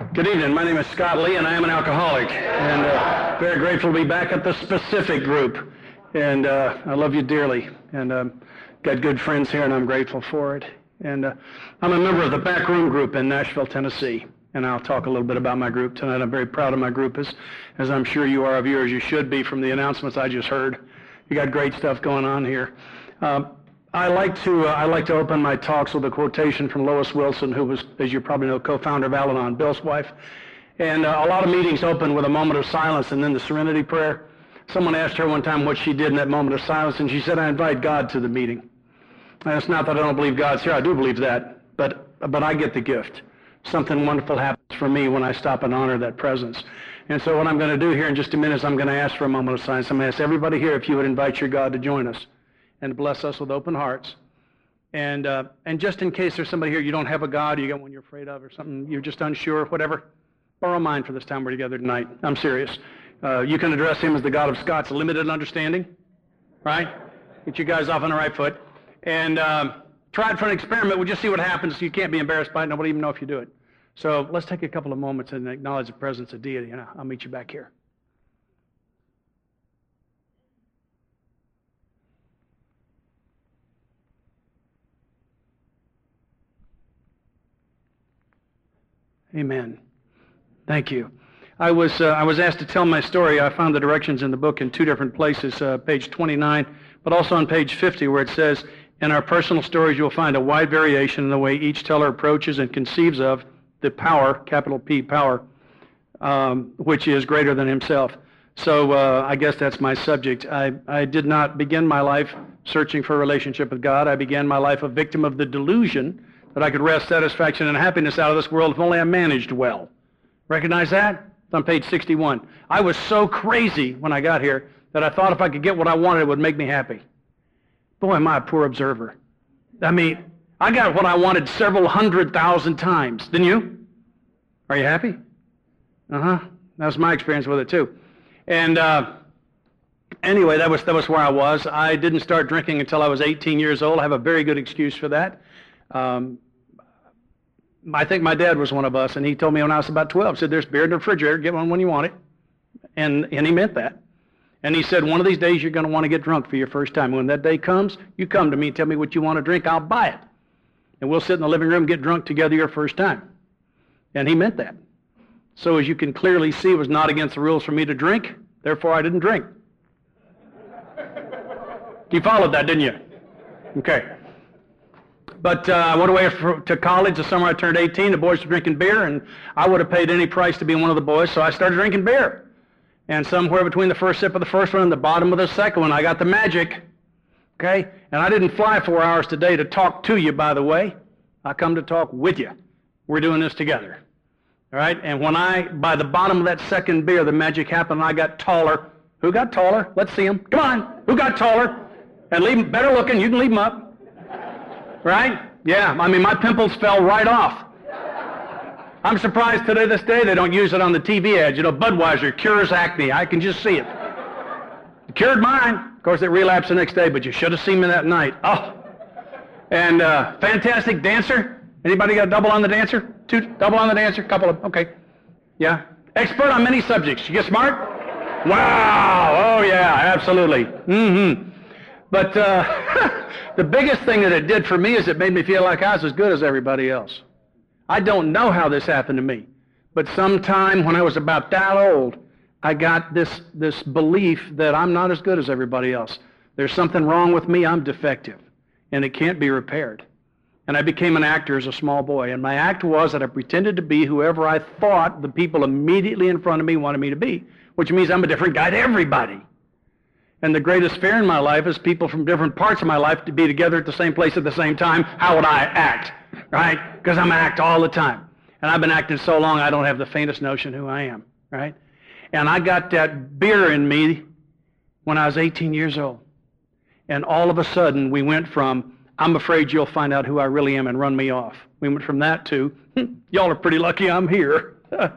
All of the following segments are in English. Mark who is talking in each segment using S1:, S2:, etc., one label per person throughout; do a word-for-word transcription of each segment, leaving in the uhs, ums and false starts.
S1: Good evening. My name is Scott Lee, and I am an alcoholic. And uh, very grateful to be back at the Specific group. And uh, I love you dearly. And um, got good friends here, and I'm grateful for it. And uh, I'm a member of the Backroom group in Nashville, Tennessee. And I'll talk a little bit about my group tonight. I'm very proud of my group, as, as I'm sure you are of yours. You should be from the announcements I just heard. You got great stuff going on here. Uh, I like to uh, I like to open my talks with a quotation from Lois Wilson, who was, as you probably know, co-founder of Al-Anon, Bill's wife. And uh, a lot of meetings open with a moment of silence and then the serenity prayer. Someone asked her one time what she did in that moment of silence, and she said, "I invite God to the meeting." And it's not that I don't believe God's here. I do believe that, but but I get the gift. Something wonderful happens for me when I stop and honor that presence. And so what I'm going to do here in just a minute is I'm going to ask for a moment of silence. I'm going to ask everybody here if you would invite your God to join us and bless us with open hearts. And uh, and just in case there's somebody here, you don't have a God, you got one you're afraid of or something, you're just unsure, whatever, borrow mine for this time we're together tonight. I'm serious. Uh, you can address him as the God of Scott's limited understanding, right? Get you guys off on the right foot. And um, try it for an experiment. We'll just see what happens. You can't be embarrassed by it. Nobody even know if you do it. So let's take a couple of moments and acknowledge the presence of deity, and I'll meet you back here. Amen. Thank you. I was uh, I was asked to tell my story. I found the directions in the book in two different places, uh, page twenty-nine, but also on page fifty, where it says, "In our personal stories, you'll find a wide variation in the way each teller approaches and conceives of the power, capital P, power, um, which is greater than himself." So uh, I guess that's my subject. I, I did not begin my life searching for a relationship with God. I began my life a victim of the delusion that I could wrest satisfaction and happiness out of this world if only I managed well. Recognize that? It's on page sixty-one. I was so crazy when I got here that I thought if I could get what I wanted, it would make me happy. Boy, am I a poor observer. I mean, I got what I wanted several hundred thousand times. Didn't you? Are you happy? Uh-huh. That was my experience with it, too. And uh, anyway, that was, that was where I was. I didn't start drinking until I was eighteen years old. I have a very good excuse for that. Um, I think my dad was one of us, and he told me when I was about twelve, said, "There's beer in the refrigerator, get one when you want it." And, and he meant that. And he said, "One of these days you're going to want to get drunk for your first time. When that day comes, you come to me and tell me what you want to drink, I'll buy it. And we'll sit in the living room and get drunk together your first time." And he meant that. So as you can clearly see, it was not against the rules for me to drink, therefore I didn't drink. You followed that, didn't you? Okay. But uh, I went away for, to college the summer I turned eighteen. The boys were drinking beer, and I would have paid any price to be one of the boys, so I started drinking beer. And somewhere between the first sip of the first one and the bottom of the second one, I got the magic. Okay? And I didn't fly four hours today to talk to you, by the way. I come to talk with you. We're doing this together. All right? And when I, by the bottom of that second beer, the magic happened, and I got taller. Who got taller? Let's see them. Come on. Who got taller? And leave them better looking. You can leave them up. Right? Yeah. I mean, my pimples fell right off. I'm surprised today, this day, they don't use it on the T V ads. You know, Budweiser cures acne. I can just see it. It cured mine. Of course, it relapsed the next day, but you should have seen me that night. Oh. And uh, fantastic dancer. Anybody got a double on the dancer? Two double on the dancer? Couple of, okay. Yeah. Expert on many subjects. You get smart? Wow. Oh, yeah, absolutely. Mm-hmm. But uh, the biggest thing that it did for me is it made me feel like I was as good as everybody else. I don't know how this happened to me, but sometime when I was about that old, I got this, this belief that I'm not as good as everybody else. There's something wrong with me, I'm defective, and it can't be repaired. And I became an actor as a small boy, and my act was that I pretended to be whoever I thought the people immediately in front of me wanted me to be, which means I'm a different guy to everybody. And the greatest fear in my life is people from different parts of my life to be together at the same place at the same time. How would I act? Right? Because I'm act all the time. And I've been acting so long I don't have the faintest notion who I am. Right? And I got that beer in me when I was eighteen years old. And all of a sudden we went from, "I'm afraid you'll find out who I really am and run me off." We went from that to, "Y'all are pretty lucky I'm here."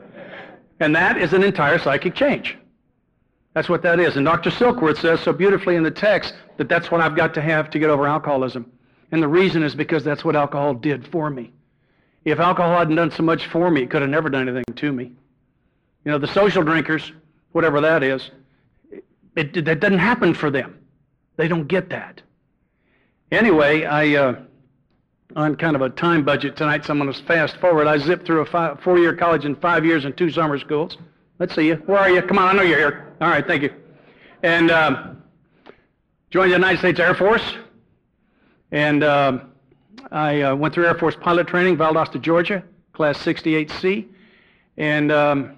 S1: And that is an entire psychic change. That's what that is. And Doctor Silkworth says so beautifully in the text that that's what I've got to have to get over alcoholism. And the reason is because that's what alcohol did for me. If alcohol hadn't done so much for me, it could have never done anything to me. You know, the social drinkers, whatever that is, it, it, that doesn't happen for them. They don't get that. Anyway, I, uh, on kind of a time budget tonight, so I'm going to fast forward. I zipped through a five, four-year college in five years and two summer schools. Let's see you. Where are you? Come on, I know you're here. All right, thank you. And um, joined the United States Air Force. And um, I uh, went through Air Force pilot training, Valdosta, Georgia, class sixty-eight C. And um,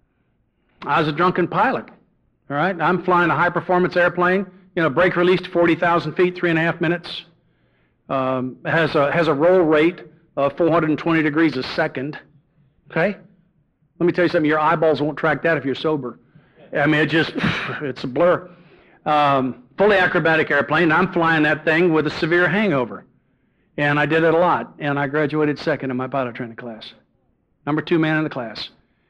S1: I was a drunken pilot. All right, I'm flying a high-performance airplane. You know, brake release to forty thousand feet, three and a half minutes. Um, has a has a roll rate of four hundred twenty degrees a second. Okay, let me tell you something. Your eyeballs won't track that if you're sober. I mean, it just it's a blur. Um, fully acrobatic airplane. I'm flying that thing with a severe hangover, and I did it a lot. And I graduated second in my pilot training class, number two man in the class.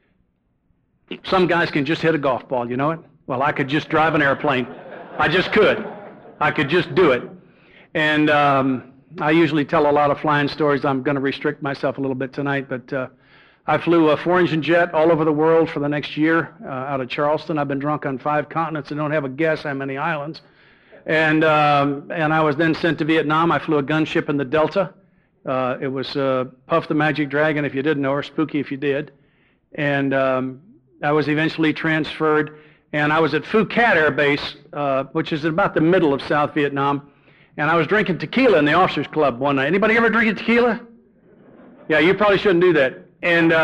S1: Some guys can just hit a golf ball. You know it? Well, I could just drive an airplane. I just could. I could just do it. And um, I usually tell a lot of flying stories. I'm going to restrict myself a little bit tonight, but uh, I flew a four-engine jet all over the world for the next year uh, out of Charleston. I've been drunk on five continents and don't have a guess how many islands. And um, and I was then sent to Vietnam. I flew a gunship in the Delta. Uh, it was uh, Puff the Magic Dragon, if you didn't know, or Spooky if you did. And um, I was eventually transferred. And I was at Phu Cat Air Base, uh, which is about the middle of South Vietnam. And I was drinking tequila in the officers' club one night. Anybody ever drinking tequila? Yeah, you probably shouldn't do that. And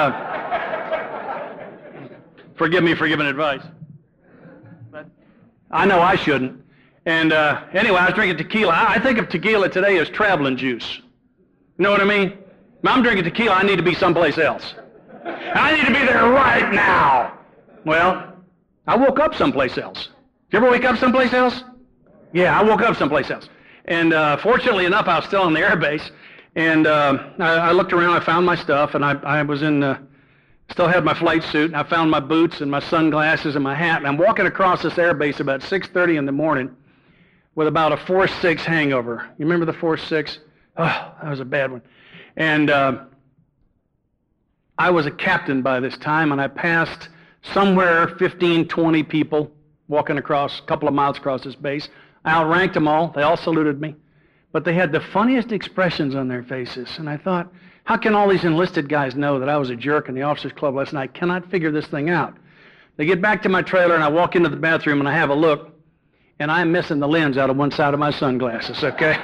S1: uh, forgive me for giving advice. But I know I shouldn't. And uh, anyway, I was drinking tequila. I, I think of tequila today as traveling juice. You know what I mean? When I'm drinking tequila, I need to be someplace else. I need to be there right now. Well, I woke up someplace else. Did you ever wake up someplace else? Yeah, I woke up someplace else. And uh, fortunately enough, I was still on the air base. And uh, I, I looked around, I found my stuff, and I, I was in, uh, still had my flight suit, and I found my boots and my sunglasses and my hat. And I'm walking across this air base about six thirty in the morning with about a four six hangover. You remember the four six? Oh, that was a bad one. And uh, I was a captain by this time, and I passed somewhere fifteen, twenty people walking across, a couple of miles across this base. I outranked them all. They all saluted me. But they had the funniest expressions on their faces. And I thought, how can all these enlisted guys know that I was a jerk in the officers' club last night? I cannot figure this thing out. They get back to my trailer, and I walk into the bathroom, and I have a look, and I'm missing the lens out of one side of my sunglasses, okay?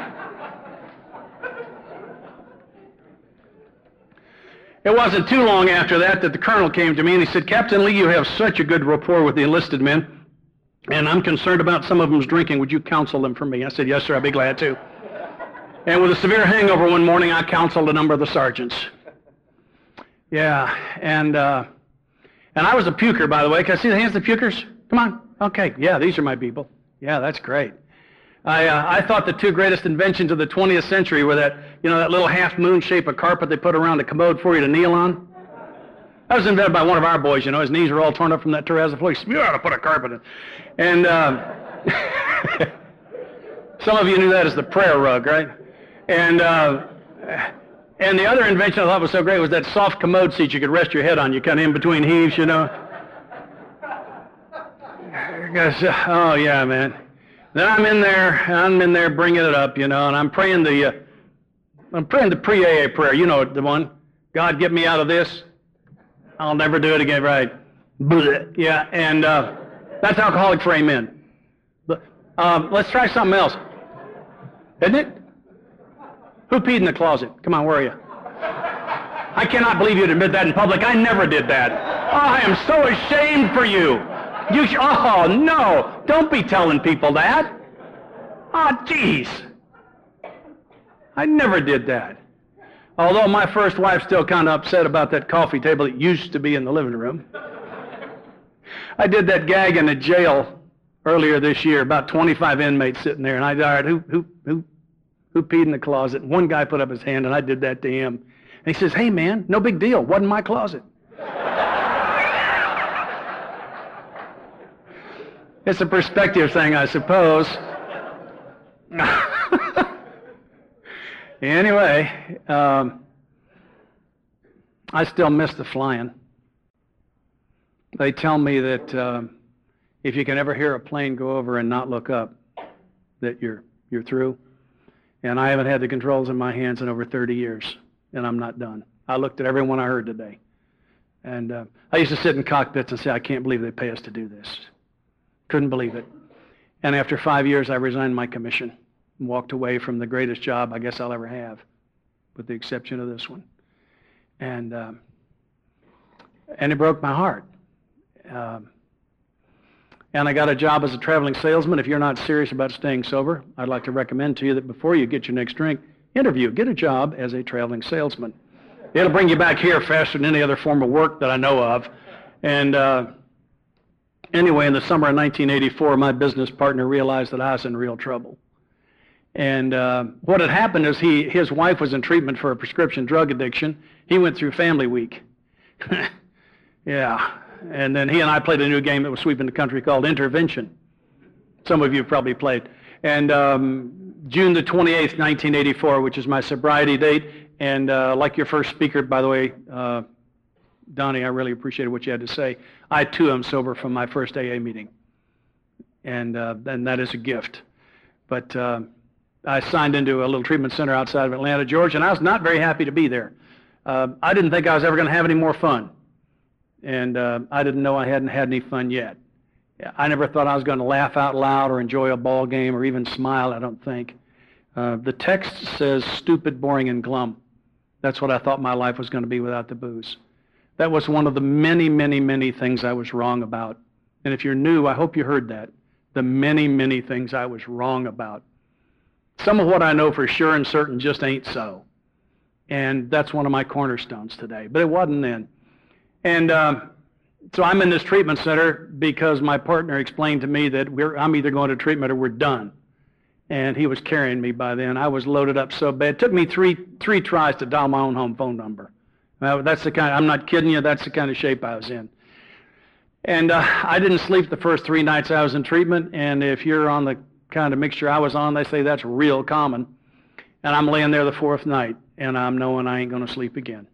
S1: It wasn't too long after that that the colonel came to me and he said, Captain Lee, you have such a good rapport with the enlisted men, and I'm concerned about some of them's drinking. Would you counsel them for me? I said, yes, sir, I'd be glad to. And with a severe hangover one morning, I counseled a number of the sergeants. Yeah, and uh, and I was a puker, by the way. Can I see the hands of the pukers? Come on. Okay, yeah, these are my people. Yeah, that's great. I, uh, I thought the two greatest inventions of the twentieth century were that, you know, that little half-moon shape of carpet they put around the commode for you to kneel on. That was invented by one of our boys, you know. His knees were all torn up from that terrazzo floor. He said, you ought to put a carpet in. And uh, some of you knew that as the prayer rug, right? And uh, and the other invention I thought was so great was that soft commode seat you could rest your head on. You kind of in between heaves, you know. Oh, yeah, man. Then I'm in there, I'm in there bringing it up, you know, and I'm praying the, uh, I'm praying the pre-A A prayer. You know the one. God, get me out of this. I'll never do it again, right? Blech. Yeah, and uh, that's alcoholic for amen. But, um, let's try something else. Isn't it? Who peed in the closet? Come on, where are you? I cannot believe you'd admit that in public. I never did that. Oh, I am so ashamed for you. You sh- oh, no. Don't be telling people that. Oh, jeez. I never did that. Although my first wife's still kind of upset about that coffee table that used to be in the living room. I did that gag in a jail earlier this year, about twenty-five inmates sitting there, and I, all right, who, who, who, who peed in the closet? And one guy put up his hand, and I did that to him. And he says, hey, man, no big deal. Wasn't my closet. It's a perspective thing, I suppose. Anyway, um, I still miss the flying. They tell me that uh, if you can ever hear a plane go over and not look up, that you're you're through. And I haven't had the controls in my hands in over thirty years, and I'm not done. I looked at every one I heard today. And uh, I used to sit in cockpits and say, I can't believe they pay us to do this. Couldn't believe it. And after five years, I resigned my commission and walked away from the greatest job I guess I'll ever have, with the exception of this one. And um, and it broke my heart. Um, and I got a job as a traveling salesman. If you're not serious about staying sober, I'd like to recommend to you that before you get your next drink, interview, get a job as a traveling salesman. It'll bring you back here faster than any other form of work that I know of. And uh, anyway, in the summer of nineteen eighty-four, my business partner realized that I was in real trouble. And uh, what had happened is he, his wife was in treatment for a prescription drug addiction. He went through Family Week. Yeah. And then he and I played a new game that was sweeping the country called Intervention. Some of you have probably played. And um, June the twenty-eighth, nineteen eighty-four, which is my sobriety date. And uh, like your first speaker, by the way, uh, Donnie, I really appreciated what you had to say. I, too, am sober from my first A A meeting. And, uh, and that is a gift. But uh, I signed into a little treatment center outside of Atlanta, Georgia, and I was not very happy to be there. Uh, I didn't think I was ever going to have any more fun. And uh, I didn't know I hadn't had any fun yet. I never thought I was going to laugh out loud or enjoy a ball game or even smile, I don't think. Uh, the text says stupid, boring, and glum. That's what I thought my life was going to be without the booze. That was one of the many, many, many things I was wrong about. And if you're new, I hope you heard that. The many, many things I was wrong about. Some of what I know for sure and certain just ain't so. And that's one of my cornerstones today. But it wasn't then. And uh, so I'm in this treatment center because my partner explained to me that we're, I'm either going to treatment or we're done. And he was carrying me by then. I was loaded up so bad. It took me three three tries to dial my own home phone number. Uh, that's the kind, I'm not kidding you, that's the kind of shape I was in. And uh, I didn't sleep the first three nights I was in treatment, and if you're on the kind of mixture I was on, they say that's real common. And I'm laying there the fourth night, and I'm knowing I ain't going to sleep again.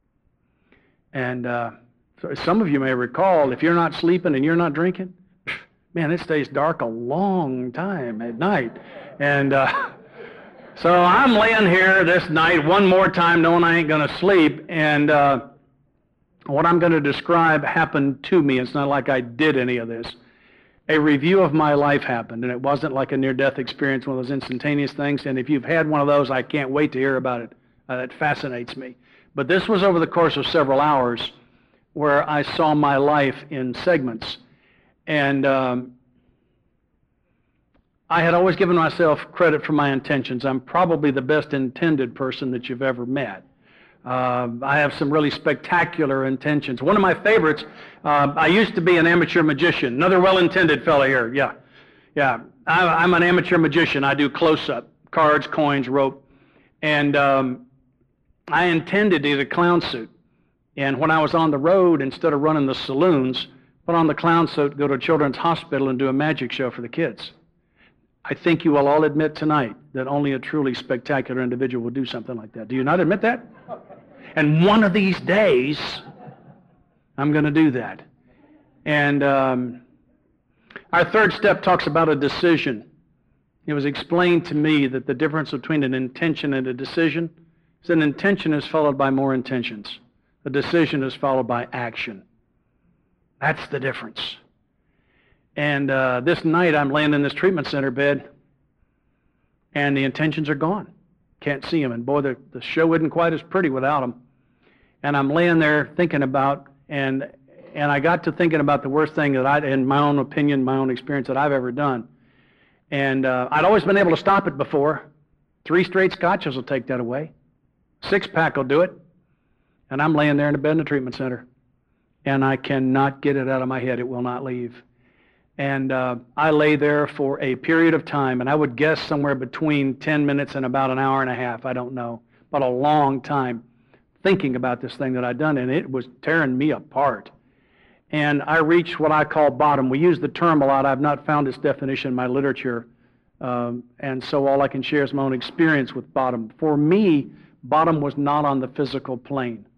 S1: And uh, so some of you may recall, if you're not sleeping and you're not drinking, man, it stays dark a long time at night. And uh, so I'm laying here this night one more time knowing I ain't going to sleep. And uh, what I'm going to describe happened to me. It's not like I did any of this. A review of my life happened, and it wasn't like a near-death experience, one of those instantaneous things. And if you've had one of those, I can't wait to hear about it. Uh, it fascinates me. But this was over the course of several hours where I saw my life in segments. And um, I had always given myself credit for my intentions. I'm probably the best intended person that you've ever met. Uh, I have some really spectacular intentions. One of my favorites, uh, I used to be an amateur magician. Another well-intended fellow here, yeah. Yeah, I, I'm an amateur magician. I do close-up, cards, coins, rope. And um, I intended to get a clown suit. And when I was on the road, instead of running the saloons, put on the clown suit, go to a children's hospital and do a magic show for the kids. I think you will all admit tonight that only a truly spectacular individual would do something like that. Do you not admit that? And one of these days, I'm going to do that. And um, our third step talks about a decision. It was explained to me that the difference between an intention and a decision is an intention is followed by more intentions. A decision is followed by action. That's the difference. And uh, this night I'm laying in this treatment center bed, and the intentions are gone. Can't see them. And boy, the, the show isn't quite as pretty without them. And I'm laying there thinking about, and and I got to thinking about the worst thing that I, in my own opinion, my own experience, that I've ever done. And uh, I'd always been able to stop it before. Three straight scotches will take that away. Six-pack will do it. And I'm laying there in the bed in the treatment center. And I cannot get it out of my head. It will not leave. And uh, I lay there for a period of time, and I would guess somewhere between ten minutes and about an hour and a half, I don't know, but a long time thinking about this thing that I'd done, and it was tearing me apart. And I reached what I call bottom. We use the term a lot. I've not found its definition in my literature, um, and so all I can share is my own experience with bottom. For me, bottom was not on the physical plane.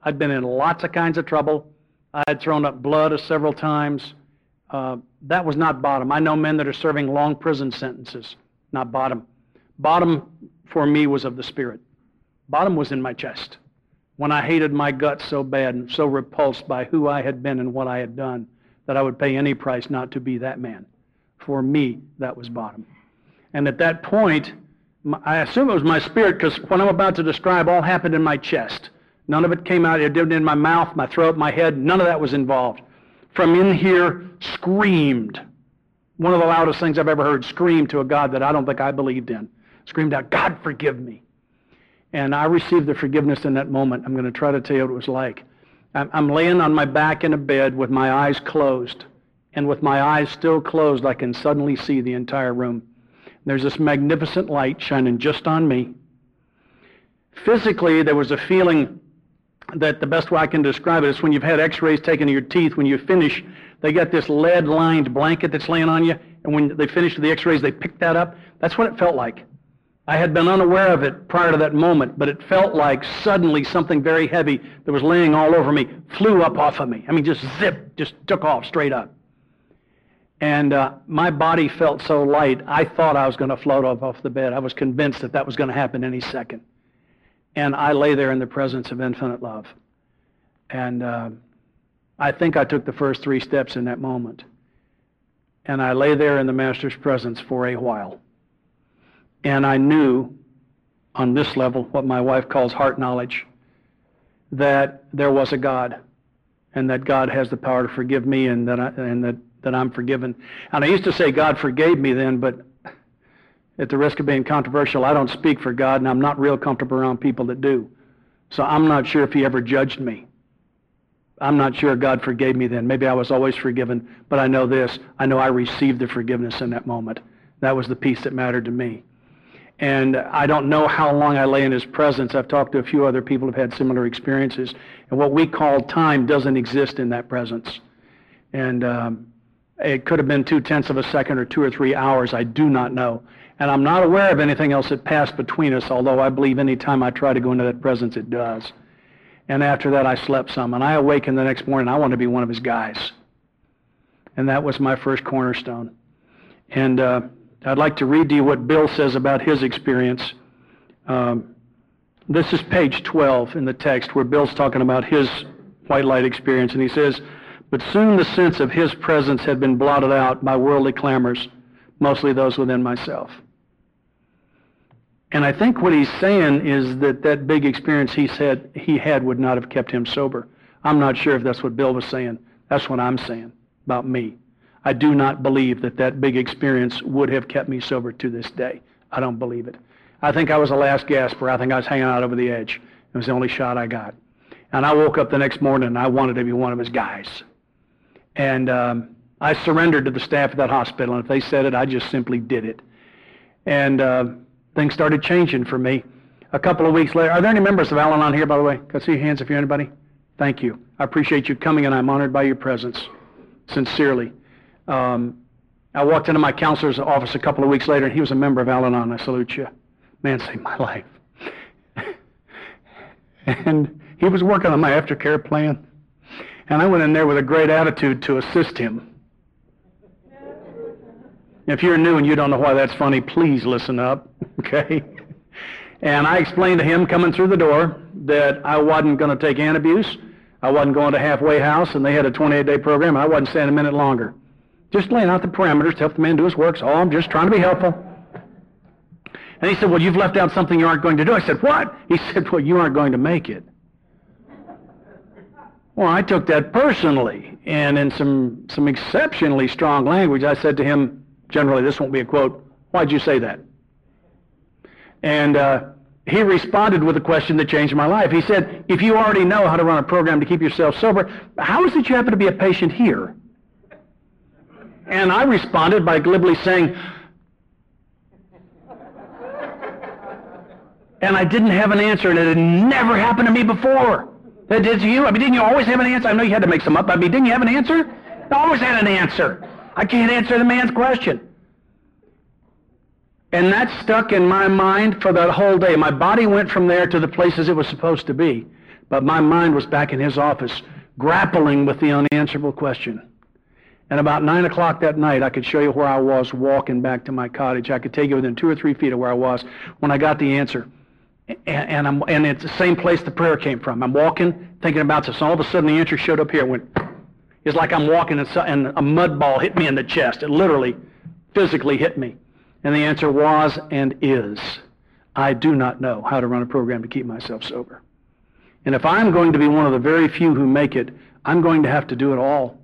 S1: I'd been in lots of kinds of trouble. I had thrown up blood several times. Uh, that was not bottom. I know men that are serving long prison sentences, not bottom. Bottom for me was of the Spirit. Bottom was in my chest. When I hated my guts so bad and so repulsed by who I had been and what I had done, that I would pay any price not to be that man. For me, that was bottom. And at that point, I assume it was my spirit, because what I'm about to describe all happened in my chest. None of it came out. It didn't in my mouth, my throat, my head. None of that was involved. From in here, screamed. One of the loudest things I've ever heard, screamed to a God that I don't think I believed in. Screamed out, God, forgive me. And I received the forgiveness in that moment. I'm going to try to tell you what it was like. I'm, I'm laying on my back in a bed with my eyes closed. And with my eyes still closed, I can suddenly see the entire room. There's this magnificent light shining just on me. Physically, there was a feeling that the best way I can describe it is when you've had x-rays taken of your teeth, when you finish, they got this lead-lined blanket that's laying on you, and when they finish the x-rays, they pick that up. That's what it felt like. I had been unaware of it prior to that moment, but it felt like suddenly something very heavy that was laying all over me flew up off of me. I mean, just zip, just took off straight up. And uh, my body felt so light, I thought I was going to float off, off the bed. I was convinced that that was going to happen any second. And I lay there in the presence of infinite love. And uh, I think I took the first three steps in that moment. And I lay there in the Master's presence for a while. And I knew, on this level, what my wife calls heart knowledge, that there was a God, and that God has the power to forgive me, and that I, and that, that I'm forgiven. And I used to say God forgave me then, but at the risk of being controversial, I don't speak for God, and I'm not real comfortable around people that do. So I'm not sure if he ever judged me. I'm not sure God forgave me then. Maybe I was always forgiven, but I know this. I know I received the forgiveness in that moment. That was the piece that mattered to me. And I don't know how long I lay in his presence. I've talked to a few other people who have had similar experiences. And what we call time doesn't exist in that presence. And um, it could have been two-tenths of a second or two or three hours. I do not know. And I'm not aware of anything else that passed between us, although I believe any time I try to go into that presence, it does. And after that, I slept some. And I awakened the next morning. I wanted to be one of his guys. And that was my first cornerstone. And uh, I'd like to read to you what Bill says about his experience. Um, this is page twelve in the text where Bill's talking about his white light experience. And he says, but soon the sense of his presence had been blotted out by worldly clamors, mostly those within myself. And I think what he's saying is that that big experience he said he had would not have kept him sober. I'm not sure if that's what Bill was saying. That's what I'm saying about me. I do not believe that that big experience would have kept me sober to this day. I don't believe it. I think I was the last gasper. I think I was hanging out over the edge. It was the only shot I got. And I woke up the next morning and I wanted to be one of his guys. And um, I surrendered to the staff of that hospital. And if they said it, I just simply did it. And uh, things started changing for me. A couple of weeks later, are there any members of Al-Anon here, by the way? Can I see your hands if you're anybody? Thank you. I appreciate you coming, and I'm honored by your presence, sincerely. Um, I walked into my counselor's office a couple of weeks later, and he was a member of Al-Anon. I salute you. Man saved my life. And he was working on my aftercare plan, and I went in there with a great attitude to assist him. If you're new and you don't know why that's funny, please listen up, okay? And I explained to him coming through the door that I wasn't going to take antabuse, I wasn't going to halfway house, and they had a twenty-eight day program, and I wasn't staying a minute longer. Just laying out the parameters to help the man do his work, so I'm just trying to be helpful. And he said, well, you've left out something you aren't going to do. I said, what? He said, well, you aren't going to make it. Well, I took that personally, and in some, some exceptionally strong language, I said to him, generally, this won't be a quote, why'd you say that? And uh, he responded with a question that changed my life. He said, if you already know how to run a program to keep yourself sober, how is it you happen to be a patient here? And I responded by glibly saying, and I didn't have an answer, and it had never happened to me before. That did to you? I mean, didn't you always have an answer? I know you had to make some up. I mean, didn't you have an answer? I always had an answer. I can't answer the man's question. And that stuck in my mind for that whole day. My body went from there to the places it was supposed to be. But my mind was back in his office, grappling with the unanswerable question. And about nine o'clock that night, I could show you where I was walking back to my cottage. I could take you within two or three feet of where I was when I got the answer. And, and, I'm, and it's the same place the prayer came from. I'm walking, thinking about this, and all of a sudden the answer showed up here. It went, it's like I'm walking and, so, and a mud ball hit me in the chest. It literally, physically hit me. And the answer was and is, I do not know how to run a program to keep myself sober. And if I'm going to be one of the very few who make it, I'm going to have to do it all.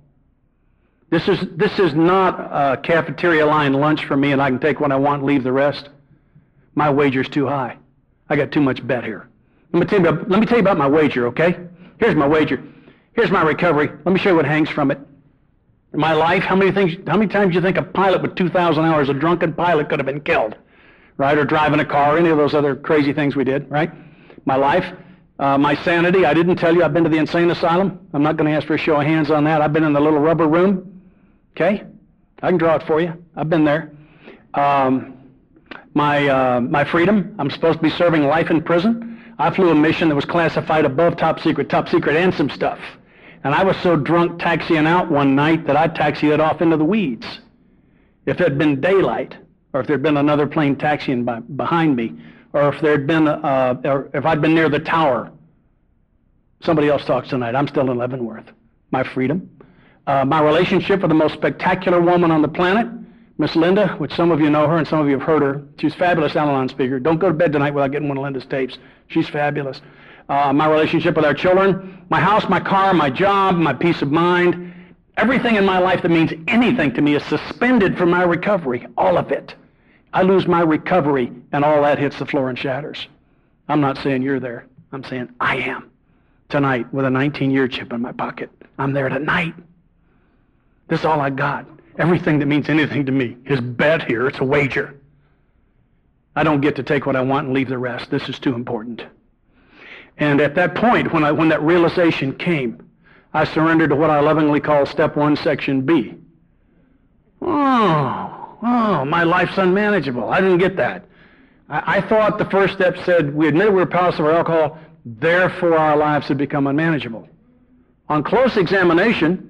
S1: This is, this is not a cafeteria line lunch for me and I can take what I want and leave the rest. My wager's too high. I got too much bet here. Let me tell you about, let me tell you about my wager, okay? Here's my wager. Here's my recovery. Let me show you what hangs from it. My life, how many things, how many times do you think a pilot with two thousand hours, a drunken pilot, could have been killed? Right? Or driving a car, any of those other crazy things we did, right? My life, uh, my sanity. I didn't tell you I've been to the insane asylum. I'm not going to ask for a show of hands on that. I've been in the little rubber room. Okay? I can draw it for you. I've been there. Um, my, uh, my freedom. I'm supposed to be serving life in prison. I flew a mission that was classified above top secret, top secret, and some stuff. And I was so drunk taxiing out one night that I taxied it off into the weeds. If it had been daylight, or if there had been another plane taxiing by, behind me, or if there had been, uh, or if I'd been near the tower. Somebody else talks tonight. I'm still in Leavenworth. My freedom. Uh, my relationship with the most spectacular woman on the planet, Miss Linda, which some of you know her and some of you have heard her. She's a fabulous Al-Anon speaker. Don't go to bed tonight without getting one of Linda's tapes. She's fabulous. Uh, my relationship with our children, my house, my car, my job, my peace of mind. Everything in my life that means anything to me is suspended from my recovery, all of it. I lose my recovery and all that hits the floor and shatters. I'm not saying you're there. I'm saying I am. Tonight with a nineteen-year chip in my pocket. I'm there tonight. This is all I got. Everything that means anything to me is bet here. It's a wager. I don't get to take what I want and leave the rest. This is too important. And at that point, when, I, when that realization came, I surrendered to what I lovingly call step one, section B. Oh, oh, my life's unmanageable. I didn't get that. I, I thought the first step said we admitted we were powerless over alcohol, therefore our lives had become unmanageable. On close examination,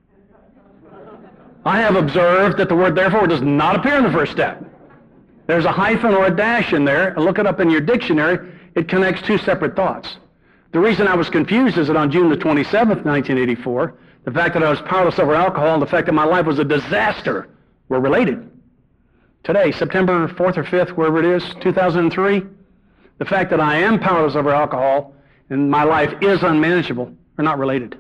S1: I have observed that the word therefore does not appear in the first step. There's a hyphen or a dash in there. Look it up in your dictionary. It connects two separate thoughts. The reason I was confused is that on June the twenty-seventh, nineteen eighty-four, the fact that I was powerless over alcohol and the fact that my life was a disaster were related. Today, September fourth or fifth, wherever it is, two thousand three, the fact that I am powerless over alcohol and my life is unmanageable are not related.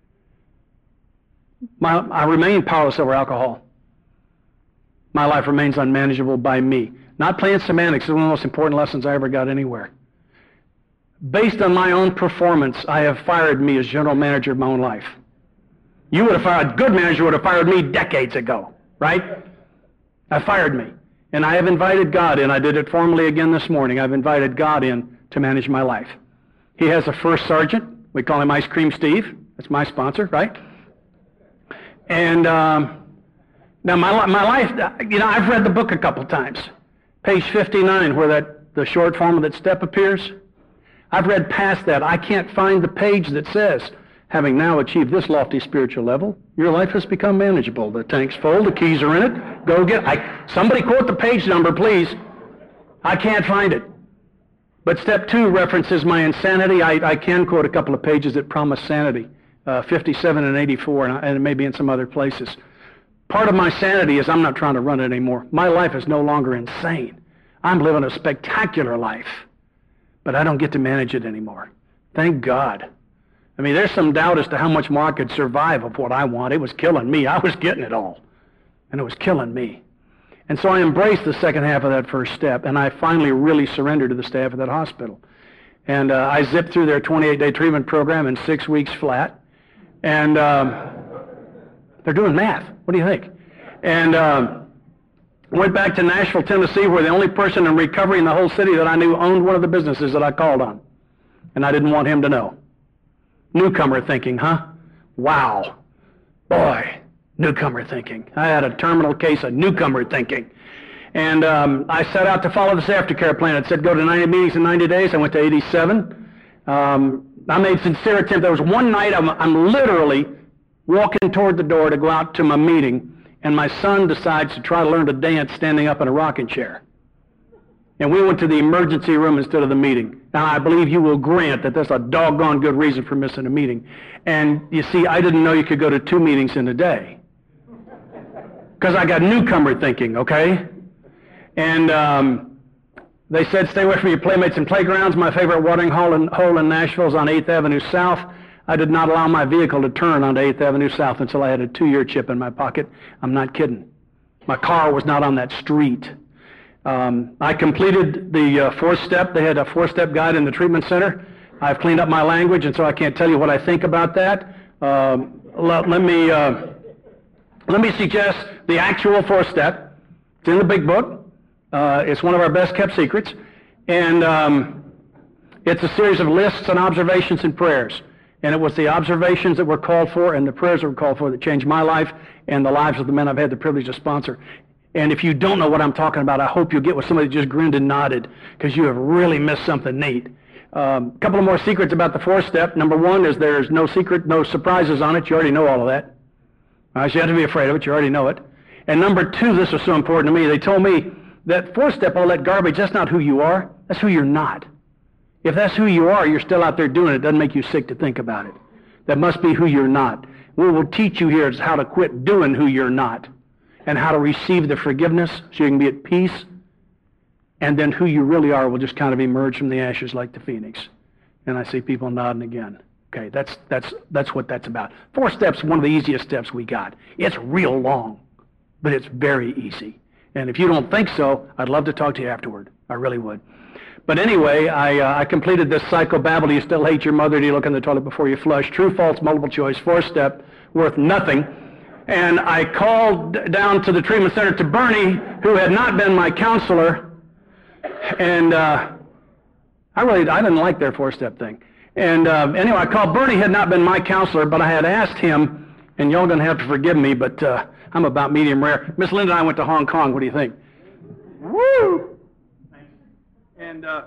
S1: My, I remain powerless over alcohol. My life remains unmanageable by me. Not playing semantics is one of the most important lessons I ever got anywhere. Based on my own performance, I have fired me as general manager of my own life. You would have fired, a good manager would have fired me decades ago, right? I fired me. And I have invited God in. I did it formally again this morning. I've invited God in to manage my life. He has a first sergeant. We call him Ice Cream Steve. That's my sponsor, right? And um, now my, my life, you know, I've read the book a couple times. Page fifty-nine, where that the short form of that step appears. I've read past that. I can't find the page that says, having now achieved this lofty spiritual level, your life has become manageable. The tank's full, the keys are in it. Go get I somebody quote the page number, please. I can't find it. But step two references my insanity. I, I can quote a couple of pages that promise sanity. Uh, fifty-seven and eighty-four, and, and maybe in some other places. Part of my sanity is I'm not trying to run it anymore. My life is no longer insane. I'm living a spectacular life, but I don't get to manage it anymore. Thank God. I mean, there's some doubt as to how much more I could survive of what I want. It was killing me. I was getting it all, and it was killing me. And so I embraced the second half of that first step, and I finally really surrendered to the staff of that hospital. And uh, I zipped through their twenty-eight day treatment program in six weeks flat. And um, they're doing math. What do you think? And um, went back to Nashville, Tennessee, where the only person in recovery in the whole city that I knew owned one of the businesses that I called on. And I didn't want him to know. Newcomer thinking, huh? Wow. Boy, newcomer thinking. I had a terminal case of newcomer thinking. And um, I set out to follow this aftercare plan. It said go to ninety meetings in ninety days. I went to eighty-seven. Um, I made sincere attempt. There was one night I'm, I'm literally walking toward the door to go out to my meeting, and my son decides to try to learn to dance standing up in a rocking chair. And we went to the emergency room instead of the meeting. Now, I believe you will grant that that's a doggone good reason for missing a meeting. And you see, I didn't know you could go to two meetings in a day. Because I got newcomer thinking, okay? And um, they said, stay away from your playmates and playgrounds. My favorite watering hole in, hole in Nashville is on eighth Avenue South. I did not allow my vehicle to turn onto eighth Avenue South until I had a two-year chip in my pocket. I'm not kidding. My car was not on that street. Um, I completed the uh, fourth step. They had a four-step guide in the treatment center. I've cleaned up my language, and so I can't tell you what I think about that. Um, let, let me uh, let me suggest the actual four-step. It's in the big book. Uh, it's one of our best-kept secrets, and um, it's a series of lists and observations and prayers. And it was the observations that were called for and the prayers that were called for that changed my life and the lives of the men I've had the privilege to sponsor. And if you don't know what I'm talking about, I hope you'll get with somebody who just grinned and nodded, because you have really missed something neat. A um, couple of more secrets about the fourth step. Number one is there's no secret, no surprises on it. You already know all of that. Uh, so you have to be afraid of it. You already know it. And number two, this was so important to me. They told me that fourth step, all that garbage, that's not who you are. That's who you're not. If that's who you are, you're still out there doing it. It doesn't make you sick to think about it. That must be who you're not. We will teach you here is how to quit doing who you're not, and how to receive the forgiveness so you can be at peace, and then who you really are will just kind of emerge from the ashes like the phoenix. And I see people nodding again. Okay, that's that's that's what that's about. Four steps, one of the easiest steps we got. It's real long, but it's very easy. And if you don't think so, I'd love to talk to you afterward. I really would. But anyway, I, uh, I completed this psychobabble. Do you still hate your mother? Do you look in the toilet before you flush? True, false, multiple choice, four step, worth nothing. And I called down to the treatment center to Bernie, who had not been my counselor. And uh, I really, I didn't like their four-step thing. And uh, anyway, I called Bernie, had not been my counselor, but I had asked him, and y'all going to have to forgive me, but uh, I'm about medium rare. Miss Linda and I went to Hong Kong. What do you think? Woo! And uh,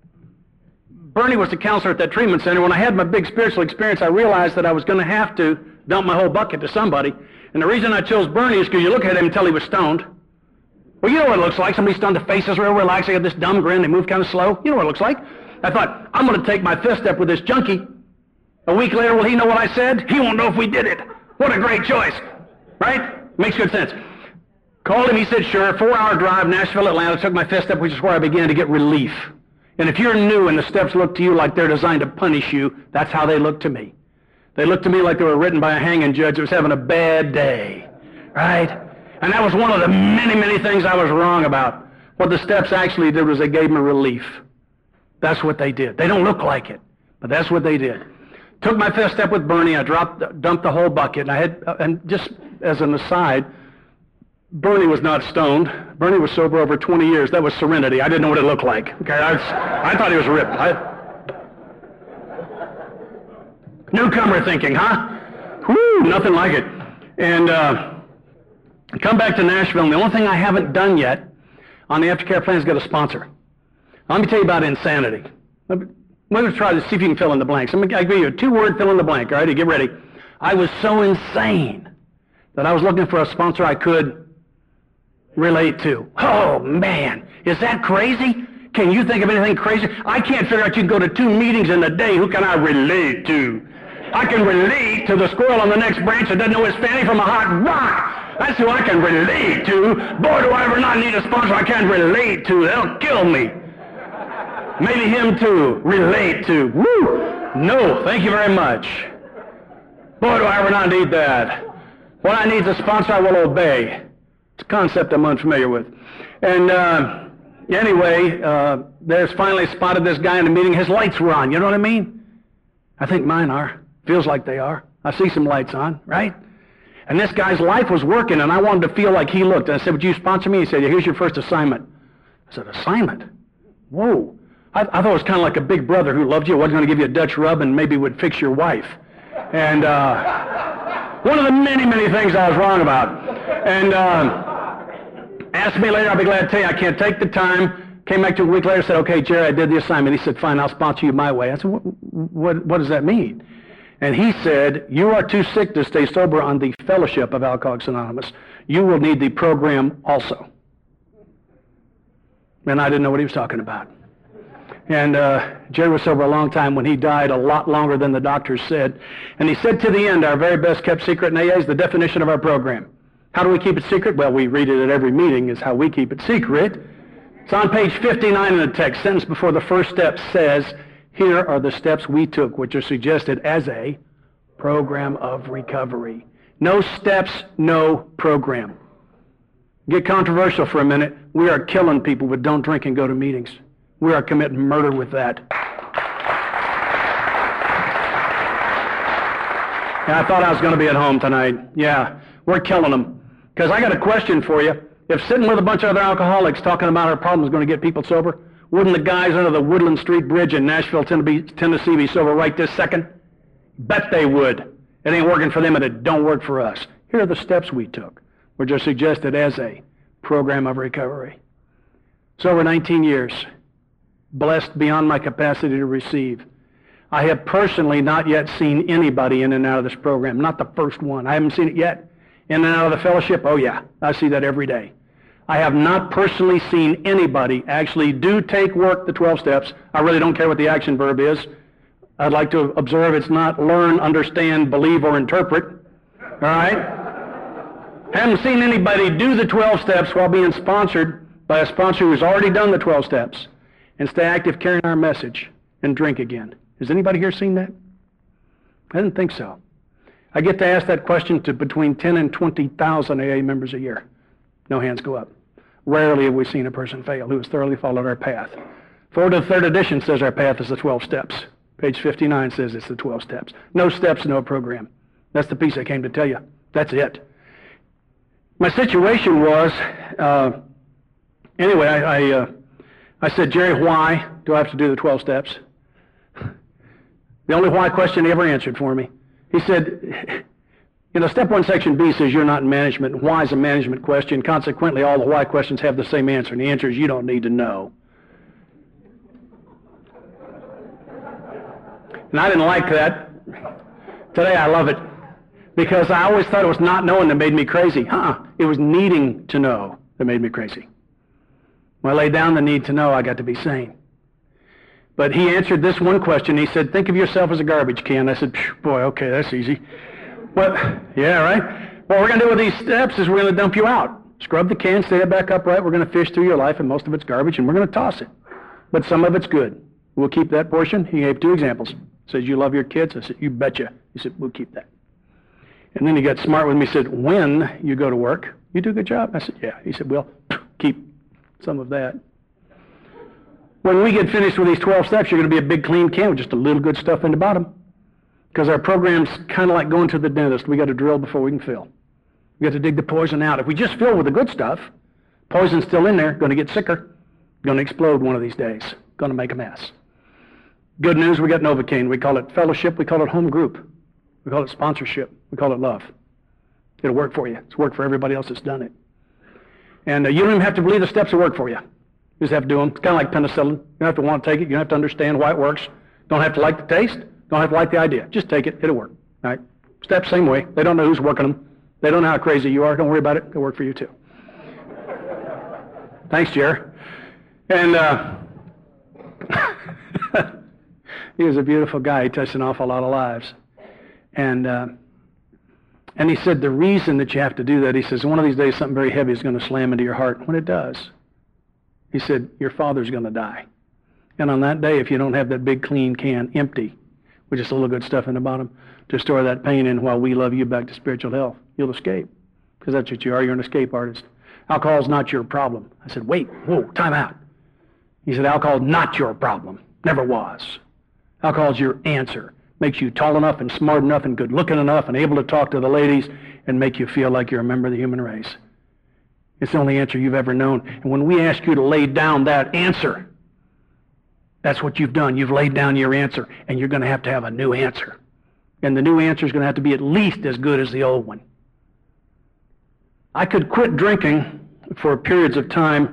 S1: Bernie was the counselor at that treatment center. When I had my big spiritual experience, I realized that I was going to have to dump my whole bucket to somebody. And the reason I chose Bernie is because you look at him until he was stoned. Well, you know what it looks like. Somebody stoned, the face is real relaxed. They have this dumb grin. They move kind of slow. You know what it looks like. I thought, I'm going to take my fifth step with this junkie. A week later, will he know what I said? He won't know if we did it. What a great choice. Right? Makes good sense. Called him, he said, sure. Four-hour drive, Nashville, Atlanta. Took my fifth step, which is where I began to get relief. And if you're new and the steps look to you like they're designed to punish you, that's how they look to me. They looked to me like they were written by a hanging judge that was having a bad day. Right? And that was one of the many, many things I was wrong about. What the steps actually did was they gave me relief. That's what they did. They don't look like it, but that's what they did. Took my fifth step with Bernie. I dropped, dumped the whole bucket. And I had, and just as an aside, Bernie was not stoned. Bernie was sober over twenty years. That was serenity. I didn't know what it looked like. Okay, I, was, I thought he was ripped. I, newcomer thinking, huh? Whoo, nothing like it. And uh, come back to Nashville, and the only thing I haven't done yet on the aftercare plan is get a sponsor. Let me tell you about insanity. Let me, let me try to see if you can fill in the blanks. Let me, I'll give you a two-word fill in the blank, all right? Get ready. I was so insane that I was looking for a sponsor I could relate to. Oh, man. Is that crazy? Can you think of anything crazy? I can't figure out you can go to two meetings in a day. Who can I relate to? I can relate to the squirrel on the next branch that doesn't know his fanny from a hot rock. That's who I can relate to. Boy, do I ever not need a sponsor I can't relate to. They'll kill me. Maybe him too. Relate to. Woo! No, thank you very much. Boy, do I ever not need that. What I need is a sponsor I will obey. It's a concept I'm unfamiliar with. And uh, anyway, uh, there's finally spotted this guy in the meeting. His lights were on. You know what I mean? I think mine are. Feels like they are. I see some lights on, right? And this guy's life was working, and I wanted to feel like he looked. And I said, would you sponsor me? He said, yeah, here's your first assignment. I said, assignment? Whoa. I, I thought it was kind of like a big brother who loved you, wasn't going to give you a Dutch rub and maybe would fix your wife. And uh, one of the many, many things I was wrong about. And uh, ask me later, I'll be glad to tell you I can't take the time. Came back to a week later and said, okay, Jerry, I did the assignment. He said, fine, I'll sponsor you my way. I said, what, what, what does that mean? And he said, you are too sick to stay sober on the fellowship of Alcoholics Anonymous. You will need the program also. And I didn't know what he was talking about. And uh, Jerry was sober a long time. When he died, a lot longer than the doctors said. And he said to the end, our very best kept secret in A A is the definition of our program. How do we keep it secret? Well, we read it at every meeting is how we keep it secret. It's on page fifty-nine in the text. Sentence before the first step says, here are the steps we took, which are suggested as a program of recovery. No steps, no program. Get controversial for a minute. We are killing people with don't drink and go to meetings. We are committing murder with that. Yeah, I thought I was going to be at home tonight. Yeah, we're killing them. Because I got a question for you. If sitting with a bunch of other alcoholics talking about our problem is going to get people sober, wouldn't the guys under the Woodland Street Bridge in Nashville, Tennessee be sober right this second? Bet they would. It ain't working for them and it don't work for us. Here are the steps we took, which are suggested as a program of recovery. Sober nineteen years. Blessed beyond my capacity to receive. I have personally not yet seen anybody in and out of this program. Not the first one. I haven't seen it yet. In and out of the fellowship? Oh yeah, I see that every day. I have not personally seen anybody actually do take work the twelve steps. I really don't care what the action verb is. I'd like to observe it's not learn, understand, believe, or interpret. All right? Haven't seen anybody do the twelve steps while being sponsored by a sponsor who's already done the twelve steps and stay active carrying our message and drink again. Has anybody here seen that? I didn't think so. I get to ask that question to between ten and twenty thousand A A members a year. No hands go up. Rarely have we seen a person fail who has thoroughly followed our path. Forward to the third edition says our path is the twelve steps. Page fifty-nine says it's the twelve steps. No steps, no program. That's the piece I came to tell you. That's it. My situation was, uh, anyway, I, I, uh, I said, Jerry, why do I have to do the twelve steps? The only why question he ever answered for me. He said, you know, step one, section B says you're not in management. Why is a management question? Consequently, all the why questions have the same answer, and the answer is you don't need to know. And I didn't like that. Today I love it. Because I always thought it was not knowing that made me crazy. Huh? It was needing to know that made me crazy. When I laid down the need to know, I got to be sane. But he answered this one question. He said, think of yourself as a garbage can. I said, boy, okay, that's easy. What? Yeah, right? What we're going to do with these steps is we're going to dump you out. Scrub the can, stay it back upright. We're going to fish through your life, and most of it's garbage, and we're going to toss it. But some of it's good. We'll keep that portion. He gave two examples. Says, you love your kids? I said, you betcha. He said, we'll keep that. And then he got smart with me. He said, when you go to work, you do a good job? I said, yeah. He said, well, keep some of that. When we get finished with these twelve steps, you're going to be a big clean can with just a little good stuff in the bottom. Because our program's kind of like going to the dentist. We got to drill before we can fill. We got to dig the poison out. If we just fill with the good stuff, poison's still in there, going to get sicker, going to explode one of these days, going to make a mess. Good news, we got Novocaine. We call it fellowship. We call it home group. We call it sponsorship. We call it love. It'll work for you. It's worked for everybody else that's done it. And uh, you don't even have to believe the steps will work for you. You just have to do them. It's kind of like penicillin. You don't have to want to take it. You don't have to understand why it works. Don't have to like the taste. Don't have to like the idea. Just take it. It'll work. All right? Steps same way. They don't know who's working them. They don't know how crazy you are. Don't worry about it. It'll work for you too. Thanks, Jerry. And uh, he was a beautiful guy. He touched an awful lot of lives. And uh, and he said the reason that you have to do that, he says, one of these days something very heavy is going to slam into your heart. When it does, he said, your father's going to die. And on that day, if you don't have that big clean can empty, with just a little good stuff in the bottom, to store that pain in while we love you back to spiritual health, you'll escape. Because that's what you are. You're an escape artist. Alcohol's not your problem. I said, wait, whoa, time out. He said, alcohol's not your problem. Never was. Alcohol's your answer. Makes you tall enough and smart enough and good looking enough and able to talk to the ladies and make you feel like you're a member of the human race. It's the only answer you've ever known. And when we ask you to lay down that answer, that's what you've done. You've laid down your answer, and you're going to have to have a new answer. And the new answer is going to have to be at least as good as the old one. I could quit drinking for periods of time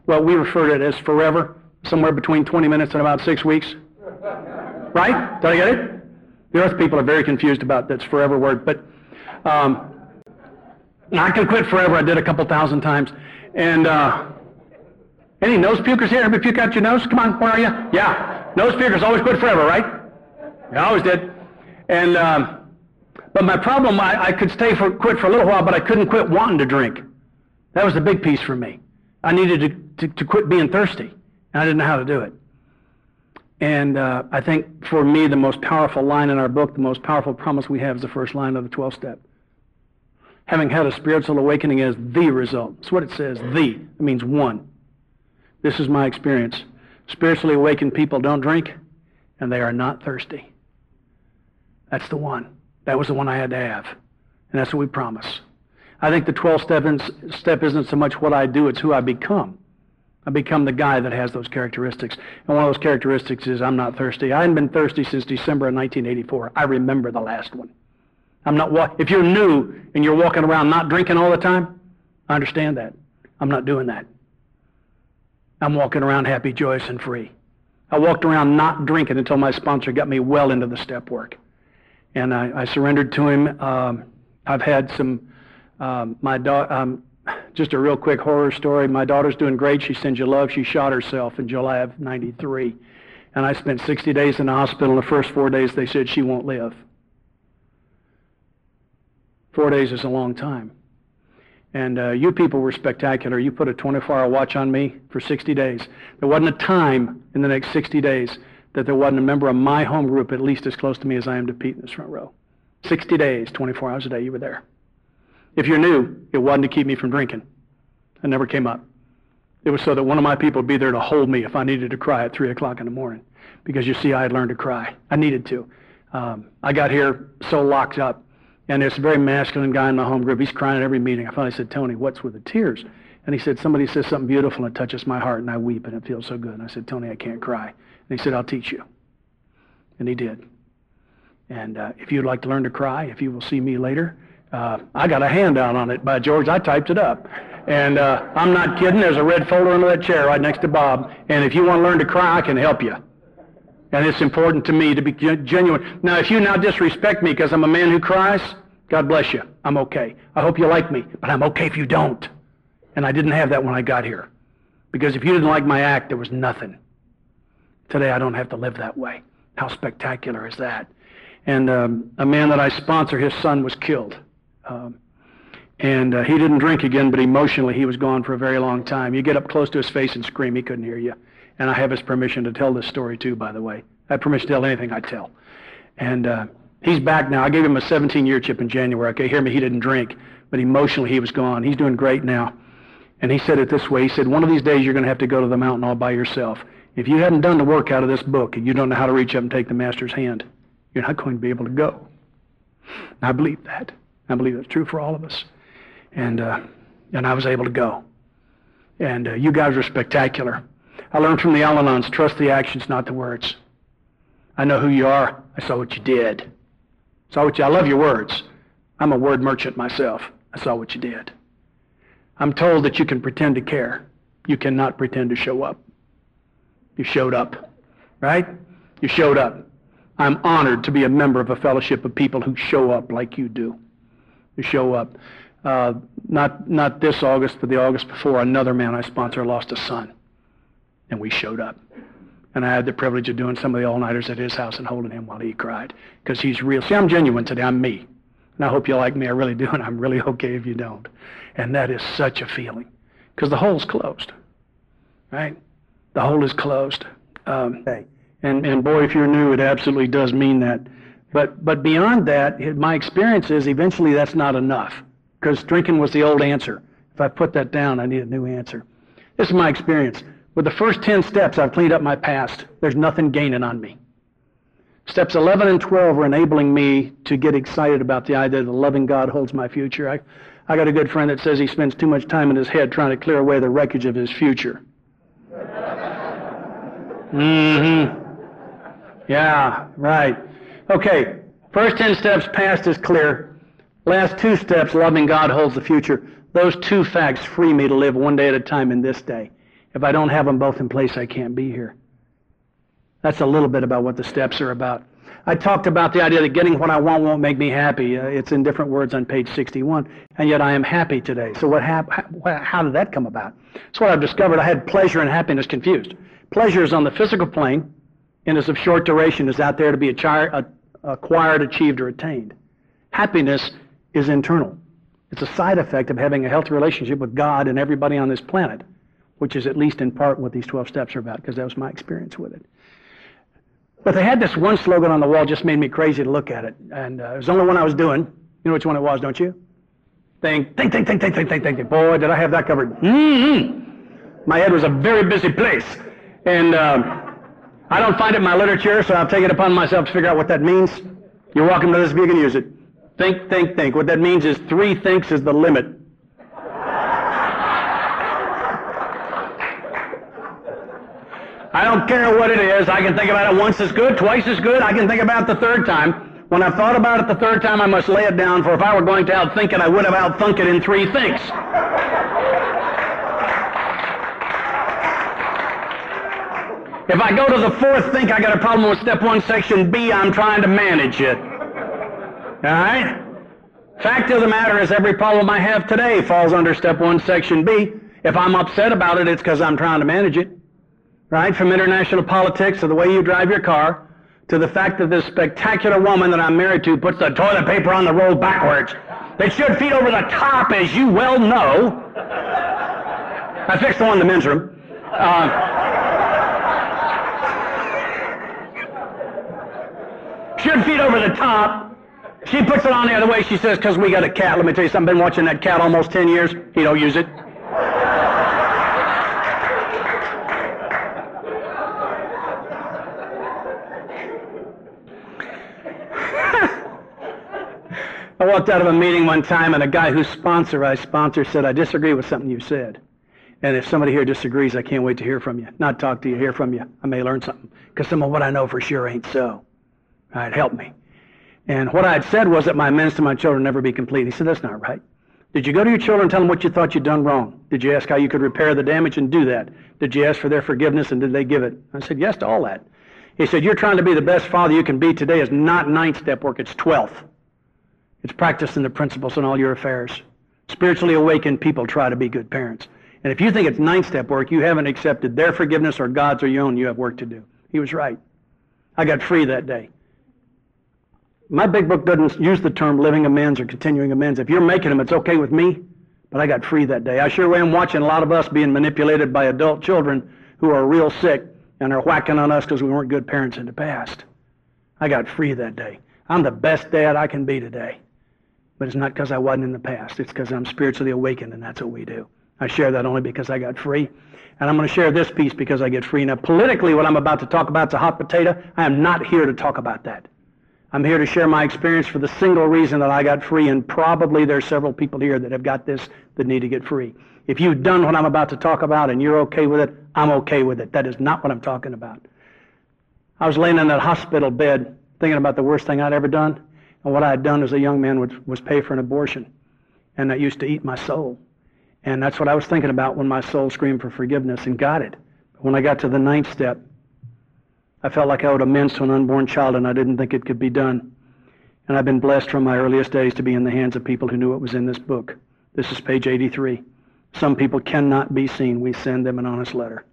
S1: Well, we refer to it as forever, somewhere between twenty minutes and about six weeks. Right? Did I get it? The earth people are very confused about this forever word, but um, I can quit forever. I did a couple thousand times. And uh, any nose pukers here? Everybody puke out your nose? Come on, where are you? Yeah. Nose pukers always quit forever, right? I always did. And um, but my problem, I, I could stay for quit for a little while, but I couldn't quit wanting to drink. That was the big piece for me. I needed to, to, to quit being thirsty, and I didn't know how to do it. And uh, I think for me, the most powerful line in our book, the most powerful promise we have is the first line of the twelfth step. Having had a spiritual awakening is the result. That's what it says, the. It means one. This is my experience. Spiritually awakened people don't drink, and they are not thirsty. That's the one. That was the one I had to have. And that's what we promise. I think the twelfth step, step isn't so much what I do, it's who I become. I become the guy that has those characteristics. And one of those characteristics is I'm not thirsty. I haven't been thirsty since December of nineteen eighty-four. I remember the last one. I'm not wa- if you're new and you're walking around not drinking all the time, I understand that. I'm not doing that. I'm walking around happy, joyous, and free. I walked around not drinking until my sponsor got me well into the step work. And I, I surrendered to him. Um, I've had some, um, my daughter, um, just a real quick horror story. My daughter's doing great. She sends you love. She shot herself in July of ninety-three. And I spent sixty days in the hospital. The first four days they said she won't live. Four days is a long time. And uh, you people were spectacular. You put a twenty-four hour watch on me for sixty days. There wasn't a time in the next sixty days that there wasn't a member of my home group at least as close to me as I am to Pete in this front row. sixty days, twenty-four hours a day, you were there. If you're new, it wasn't to keep me from drinking. It never came up. It was so that one of my people would be there to hold me if I needed to cry at three o'clock in the morning. Because you see, I had learned to cry. I needed to. Um, I got here so locked up. And there's a very masculine guy in my home group. He's crying at every meeting. I finally said, Tony, what's with the tears? And he said, somebody says something beautiful and it touches my heart and I weep and it feels so good. And I said, Tony, I can't cry. And he said, I'll teach you. And he did. And uh, if you'd like to learn to cry, if you will see me later, uh, I got a handout on it. By George, I typed it up. And uh, I'm not kidding. There's a red folder under that chair right next to Bob. And if you want to learn to cry, I can help you. And it's important to me to be genuine. Now, if you now disrespect me because I'm a man who cries, God bless you. I'm okay. I hope you like me, but I'm okay if you don't. And I didn't have that when I got here. Because if you didn't like my act, there was nothing. Today, I don't have to live that way. How spectacular is that? And um, a man that I sponsor, his son was killed. Um, and uh, he didn't drink again, but emotionally, he was gone for a very long time. You get up close to his face and scream, he couldn't hear you. And I have his permission to tell this story too, by the way. I have permission to tell anything I tell. And uh, he's back now. I gave him a seventeen year chip in January. Okay, hear me, he didn't drink, but emotionally he was gone. He's doing great now. And he said it this way. He said, one of these days you're going to have to go to the mountain all by yourself. If you hadn't done the work out of this book and you don't know how to reach up and take the master's hand, you're not going to be able to go. And I believe that. I believe that's true for all of us. And, uh, and I was able to go. And uh, you guys are spectacular. I learned from the Al-Anons, trust the actions, not the words. I know who you are. I saw what you did. Saw what you, I love your words. I'm a word merchant myself. I saw what you did. I'm told that you can pretend to care. You cannot pretend to show up. You showed up, right? You showed up. I'm honored to be a member of a fellowship of people who show up like you do. You show up. Uh, not, not this August, but the August before, another man I sponsor lost a son. And we showed up. And I had the privilege of doing some of the all-nighters at his house and holding him while he cried. Because he's real. See, I'm genuine today. I'm me. And I hope you like me. I really do. And I'm really okay if you don't. And that is such a feeling. Because the hole's closed. Right? The hole is closed. Um, and, and boy, if you're new, it absolutely does mean that. But, but beyond that, it, my experience is eventually that's not enough. Because drinking was the old answer. If I put that down, I need a new answer. This is my experience. With the first ten steps, I've cleaned up my past. There's nothing gaining on me. Steps eleven and twelve are enabling me to get excited about the idea that the loving God holds my future. I, I got a good friend that says he spends too much time in his head trying to clear away the wreckage of his future. Mm-hmm. Yeah, right. Okay, first ten steps, past is clear. Last two steps, loving God holds the future. Those two facts free me to live one day at a time in this day. If I don't have them both in place, I can't be here. That's a little bit about what the steps are about. I talked about the idea that getting what I want won't make me happy. Uh, it's in different words on page sixty-one, and yet I am happy today. So what hap- how, how did that come about? That's what I've discovered. I had pleasure and happiness confused. Pleasure is on the physical plane and is of short duration, is out there to be achir- acquired, achieved, or attained. Happiness is internal. It's a side effect of having a healthy relationship with God and everybody on this planet, which is at least in part what these twelve steps are about, because that was my experience with it. But they had this one slogan on the wall, just made me crazy to look at it. And uh, it was the only one I was doing. You know which one it was, don't you? Think, think, think, think, think, think, think, think. Boy, did I have that covered. Mm-hmm. My head was a very busy place. And uh, I don't find it in my literature, so I'll take it upon myself to figure out what that means. You're welcome to this if you can use it. Think, think, think. What that means is three thinks is the limit. I don't care what it is. I can think about it once as good, twice as good. I can think about it the third time. When I've thought about it the third time, I must lay it down, for if I were going to outthink it, I would have outthunk it in three thinks. If I go to the fourth think, I got a problem with step one, section B. I'm trying to manage it. All right? Fact of the matter is, every problem I have today falls under step one, section B. If I'm upset about it, it's because I'm trying to manage it. Right? From international politics to the way you drive your car, to the fact that this spectacular woman that I'm married to puts the toilet paper on the roll backwards. It should feed over the top, as you well know. I fixed the one in the men's room. Uh, should feed over the top. She puts it on the other way. She says, because we got a cat. Let me tell you something. I've been watching that cat almost ten years. He don't use it. I walked out of a meeting one time, and a guy whose sponsor I sponsor said, I disagree with something you said. And if somebody here disagrees, I can't wait to hear from you. Not talk to you, hear from you. I may learn something, because some of what I know for sure ain't so. All right, help me. And what I had said was that my amends to my children never be complete. He said, that's not right. Did you go to your children and tell them what you thought you'd done wrong? Did you ask how you could repair the damage and do that? Did you ask for their forgiveness, and did they give it? I said, yes to all that. He said, you're trying to be the best father you can be today is not ninth step work, it's twelfth. It's practicing the principles in all your affairs. Spiritually awakened people try to be good parents. And if you think it's ninth step work, you haven't accepted their forgiveness or God's or your own. You have work to do. He was right. I got free that day. My big book doesn't use the term living amends or continuing amends. If you're making them, it's okay with me, but I got free that day. I sure am watching a lot of us being manipulated by adult children who are real sick and are whacking on us because we weren't good parents in the past. I got free that day. I'm the best dad I can be today. But it's not because I wasn't in the past. It's because I'm spiritually awakened, and that's what we do. I share that only because I got free. And I'm going to share this piece because I get free. Now, politically, what I'm about to talk about is a hot potato. I am not here to talk about that. I'm here to share my experience for the single reason that I got free, and probably there's several people here that have got this that need to get free. If you've done what I'm about to talk about and you're okay with it, I'm okay with it. That is not what I'm talking about. I was laying in that hospital bed thinking about the worst thing I'd ever done. And what I had done as a young man was, was pay for an abortion. And that used to eat my soul. And that's what I was thinking about when my soul screamed for forgiveness and got it. But when I got to the ninth step, I felt like I owed amends to an unborn child, and I didn't think it could be done. And I've been blessed from my earliest days to be in the hands of people who knew what was in this book. This is page eighty-three. Some people cannot be seen. We send them an honest letter.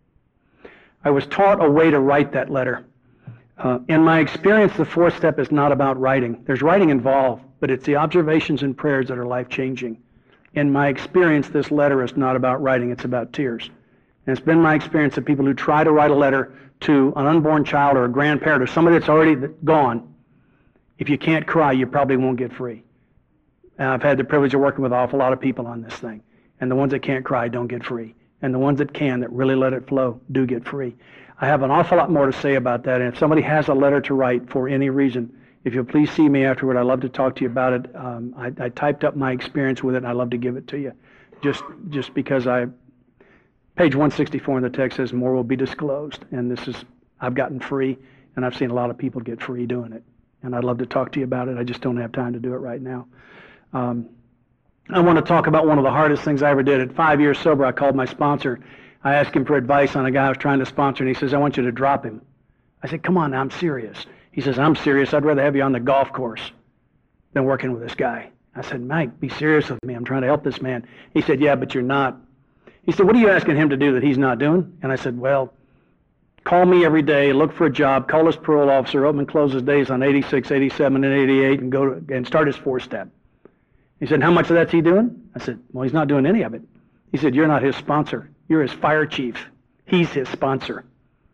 S1: I was taught a way to write that letter. Uh, in my experience, the fourth step is not about writing. There's writing involved, but it's the observations and prayers that are life-changing. In my experience, this letter is not about writing, it's about tears. And it's been my experience that people who try to write a letter to an unborn child or a grandparent or somebody that's already gone, if you can't cry, you probably won't get free. And I've had the privilege of working with an awful lot of people on this thing. And the ones that can't cry don't get free. And the ones that can, that really let it flow, do get free. I have an awful lot more to say about that, and if somebody has a letter to write for any reason, if you'll please see me afterward, I'd love to talk to you about it. Um, I, I typed up my experience with it, and I'd love to give it to you. Just just because I, page one sixty-four in the text says, more will be disclosed, and this is, I've gotten free, and I've seen a lot of people get free doing it, and I'd love to talk to you about it. I just don't have time to do it right now. Um, I want to talk about one of the hardest things I ever did. At five years sober, I called my sponsor. I asked him for advice on a guy I was trying to sponsor, and he says, I want you to drop him. I said, come on now, I'm serious. He says, I'm serious. I'd rather have you on the golf course than working with this guy. I said, Mike, be serious with me. I'm trying to help this man. He said, yeah, but you're not. He said, what are you asking him to do that he's not doing? And I said, well, call me every day, look for a job, call his parole officer, open and close his days on eighty-six, eighty-seven, and eighty-eight, and go to, and start his four-step. He said, how much of that's he doing? I said, well, he's not doing any of it. He said, you're not his sponsor. You're his fire chief. He's his sponsor.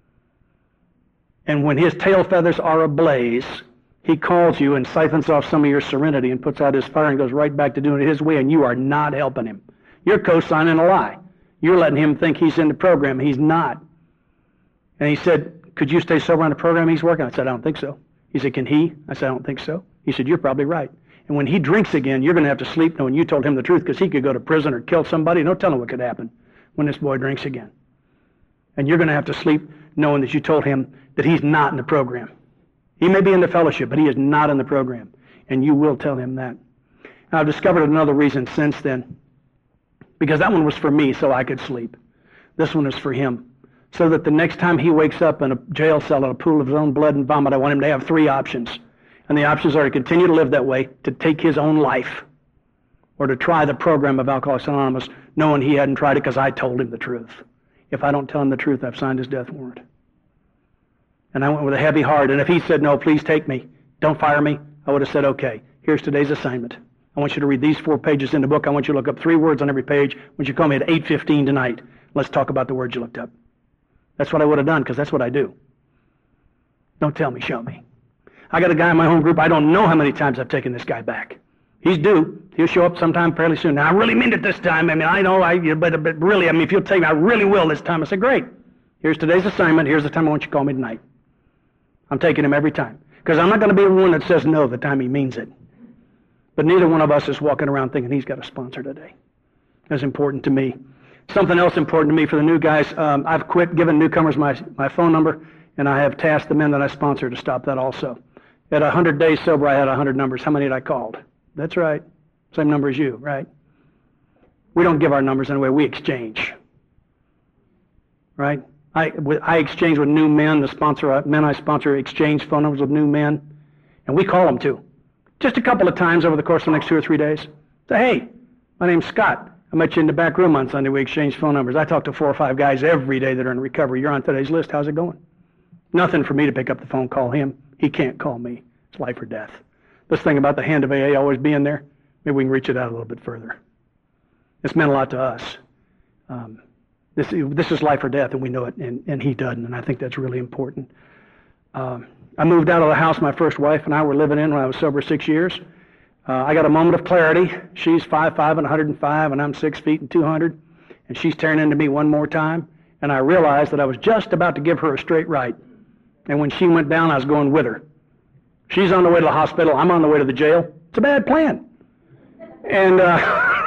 S1: And when his tail feathers are ablaze, he calls you and siphons off some of your serenity and puts out his fire and goes right back to doing it his way, and you are not helping him. You're co-signing a lie. You're letting him think he's in the program. He's not. And he said, could you stay sober on the program he's working? I said, I don't think so. He said, can he? I said, I don't think so. He said, you're probably right. And when he drinks again, you're going to have to sleep knowing you told him the truth, because he could go to prison or kill somebody. No telling what could happen when this boy drinks again. And you're going to have to sleep knowing that you told him that he's not in the program. He may be in the fellowship, but he is not in the program. And you will tell him that. Now, I've discovered another reason since then, because that one was for me so I could sleep. This one is for him, so that the next time he wakes up in a jail cell in a pool of his own blood and vomit, I want him to have three options. And the options are to continue to live that way, to take his own life, or to try the program of Alcoholics Anonymous, knowing he hadn't tried it because I told him the truth. If I don't tell him the truth, I've signed his death warrant. And I went with a heavy heart, and if he said, no, please take me, don't fire me, I would have said, okay, here's today's assignment. I want you to read these four pages in the book. I want you to look up three words on every page. When you call me at eight fifteen tonight, let's talk about the words you looked up. That's what I would have done, because that's what I do. Don't tell me, show me. I got a guy in my home group, I don't know how many times I've taken this guy back. He's due. He'll show up sometime fairly soon. Now, I really meant it this time. I mean, I know, I, but, but really, I mean, if you'll take me, I really will this time. I said, great. Here's today's assignment. Here's the time I want you to call me tonight. I'm taking him every time. Because I'm not going to be the one that says no the time he means it. But neither one of us is walking around thinking he's got a sponsor today. That's important to me. Something else important to me for the new guys, um, I've quit giving newcomers my, my phone number, and I have tasked the men that I sponsor to stop that also. At one hundred days sober, I had one hundred numbers. How many had I called? That's right. Same number as you, right? We don't give our numbers anyway. We exchange. Right? I, I exchange with new men. The sponsor, men I sponsor exchange phone numbers with new men. And we call them too. Just a couple of times over the course of the next two or three days. Say, hey, my name's Scott. I met you in the back room on Sunday. We exchanged phone numbers. I talk to four or five guys every day that are in recovery. You're on today's list. How's it going? Nothing for me to pick up the phone, call him. He can't call me. It's life or death. This thing about the hand of A A always being there, maybe we can reach it out a little bit further. It's meant a lot to us. Um, this, this is life or death, and we know it, and, and he doesn't, and I think that's really important. Um, I moved out of the house my first wife and I were living in when I was sober six years. Uh, I got a moment of clarity. She's five five and one hundred five, and I'm six feet and two hundred, and she's tearing into me one more time, and I realized that I was just about to give her a straight right. And when she went down, I was going with her. She's on the way to the hospital. I'm on the way to the jail. It's a bad plan. And uh,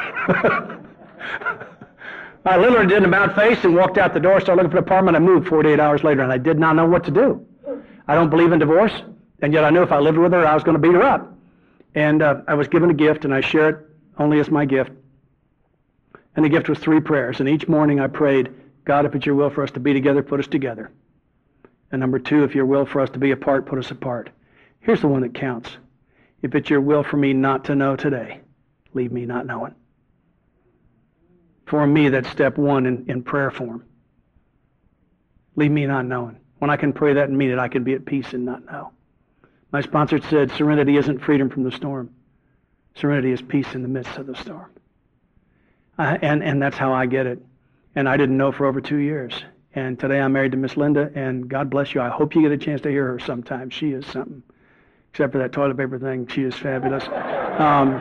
S1: I literally did an about face and walked out the door, started looking for an apartment. I moved forty-eight hours later, and I did not know what to do. I don't believe in divorce, and yet I knew if I lived with her, I was going to beat her up. And uh, I was given a gift, and I share it only as my gift. And the gift was three prayers. And each morning I prayed, God, if it's your will for us to be together, put us together. And number two, if your will for us to be apart, put us apart. Here's the one that counts. If it's your will for me not to know today, leave me not knowing. For me, that's step one in, in prayer form. Leave me not knowing. When I can pray that and mean it, I can be at peace and not know. My sponsor said, serenity isn't freedom from the storm. Serenity is peace in the midst of the storm. I, and, and that's how I get it. And I didn't know for over two years. And today I'm married to Miss Linda, and God bless you. I hope you get a chance to hear her sometime. She is something. Except for that toilet paper thing, she is fabulous. Um,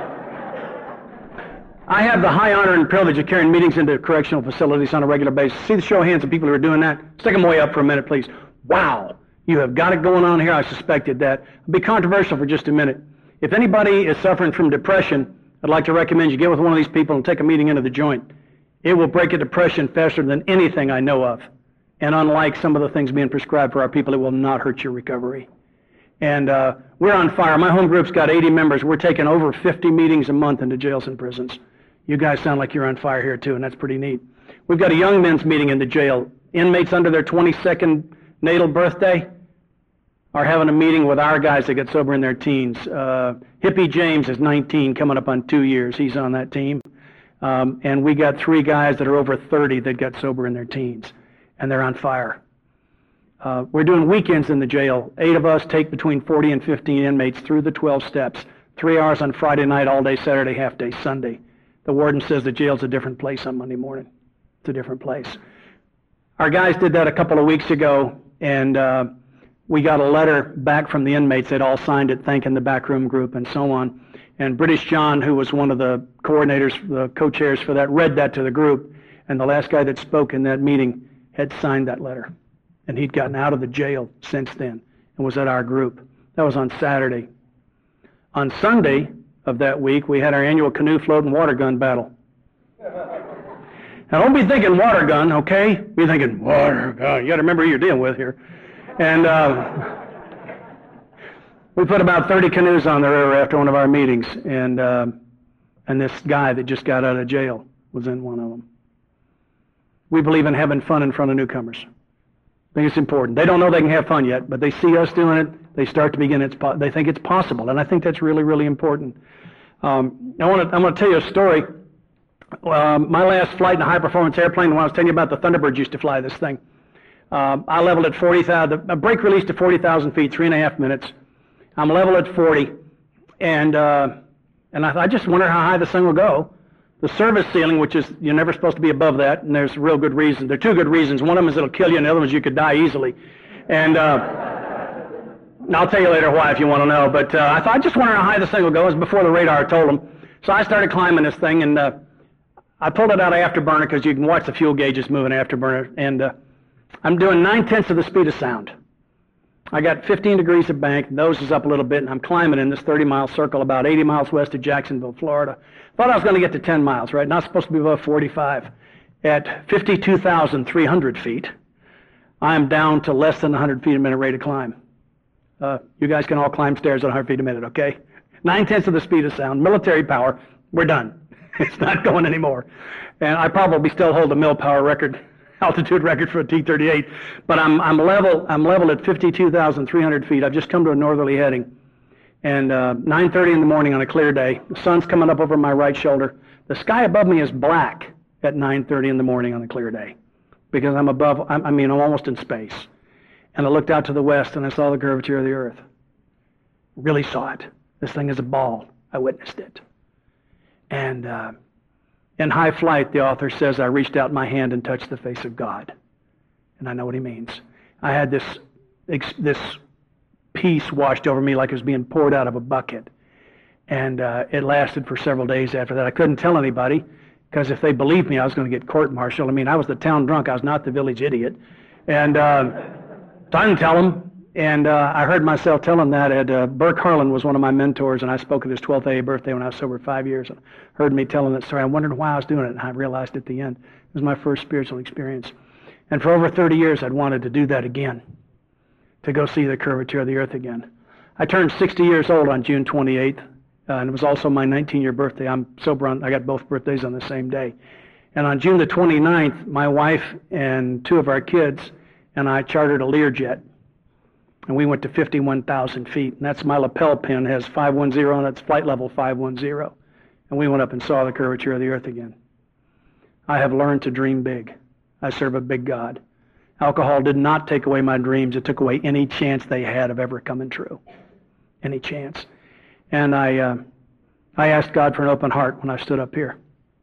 S1: I have the high honor and privilege of carrying meetings into correctional facilities on a regular basis. See the show of hands of people who are doing that? Stick them way up for a minute, please. Wow. You have got it going on here. I suspected that. I'll be controversial for just a minute. If anybody is suffering from depression, I'd like to recommend you get with one of these people and take a meeting into the joint. It will break a depression faster than anything I know of. And unlike some of the things being prescribed for our people, it will not hurt your recovery. And uh, we're on fire. My home group's got eighty members. We're taking over fifty meetings a month into jails and prisons. You guys sound like you're on fire here too, and that's pretty neat. We've got a young men's meeting in the jail. Inmates under their twenty-second natal birthday are having a meeting with our guys that get sober in their teens. Uh, Hippie James is nineteen, coming up on two years. He's on that team. Um, and we got three guys that are over thirty that got sober in their teens, and they're on fire. Uh, we're doing weekends in the jail. Eight of us take between forty and fifteen inmates through the twelve steps. Three hours on Friday night, all day Saturday, half day Sunday. The warden says the jail's a different place on Monday morning. It's a different place. Our guys did that a couple of weeks ago, and uh, we got a letter back from the inmates. They'd all signed it, thanking the backroom group and so on. And British John, who was one of the coordinators, the co-chairs for that, read that to the group. And the last guy that spoke in that meeting had signed that letter. And he'd gotten out of the jail since then and was at our group. That was on Saturday. On Sunday of that week, we had our annual canoe float and water gun battle. Now, don't be thinking water gun, okay? Be thinking water gun. You got to remember who you're dealing with here. And uh, we put about thirty canoes on the river after one of our meetings, and uh, and this guy that just got out of jail was in one of them. We believe in having fun in front of newcomers. I think it's important. They don't know they can have fun yet, but they see us doing it. They start to begin. It's po- they think it's possible, and I think that's really, really important. Um, I want to. I'm going to tell you a story. Uh, my last flight in a high-performance airplane, when I was telling you about the Thunderbirds used to fly this thing, uh, I leveled at forty thousand. A brake release to forty thousand feet, three and a half minutes. I'm level at forty, and uh, and I, I just wonder how high this thing will go. The service ceiling, which is, you're never supposed to be above that, and there's real good reasons. There are two good reasons. One of them is it'll kill you, and the other one is you could die easily. And uh, I'll tell you later why if you want to know. But uh, I thought, I just wonder how high this thing will go. It was before the radar told them. So I started climbing this thing, and uh, I pulled it out of afterburner because you can watch the fuel gauges moving afterburner. And uh, I'm doing nine-tenths of the speed of sound. I got fifteen degrees of bank, nose is up a little bit, and I'm climbing in this thirty-mile circle about eighty miles west of Jacksonville, Florida. Thought I was going to get to ten miles, right? Not supposed to be above forty-five. At fifty-two thousand three hundred feet, I'm down to less than one hundred feet a minute rate of climb. Uh, you guys can all climb stairs at one hundred feet a minute, okay? Nine-tenths of the speed of sound, military power, we're done. It's not going anymore. And I probably still hold the mil power record, altitude record for a T thirty-eight, but I'm, I'm level I'm level at fifty-two thousand three hundred feet. I've just come to a northerly heading. And uh, nine thirty in the morning on a clear day, the sun's coming up over my right shoulder. The sky above me is black at nine thirty in the morning on a clear day because I'm above, I'm, I mean, I'm almost in space. And I looked out to the west and I saw the curvature of the earth. Really saw it. This thing is a ball. I witnessed it. And uh, in high flight, the author says, I reached out my hand and touched the face of God. And I know what he means. I had this, this peace washed over me like it was being poured out of a bucket. And uh, it lasted for several days after that. I couldn't tell anybody, because if they believed me, I was going to get court-martialed. I mean, I was the town drunk. I was not the village idiot. And uh, so I didn't tell them. And uh, I heard myself tell him that. At, uh, Burke Harlan was one of my mentors, and I spoke at his twelfth A A birthday when I was sober five years. And heard me telling that story. I wondered why I was doing it, and I realized at the end it was my first spiritual experience. And for over thirty years, I'd wanted to do that again, to go see the curvature of the earth again. I turned sixty years old on June twenty-eighth, uh, and it was also my nineteen-year birthday. I'm sober on, I got both birthdays on the same day. And on June the twenty-ninth, my wife and two of our kids and I chartered a Learjet. And we went to fifty-one thousand feet. And that's my lapel pin, has five one zero on it. It's flight level five one zero. And we went up and saw the curvature of the earth again. I have learned to dream big. I serve a big God. Alcohol did not take away my dreams. It took away any chance they had of ever coming true. Any chance. And I, uh, I asked God for an open heart when I stood up here.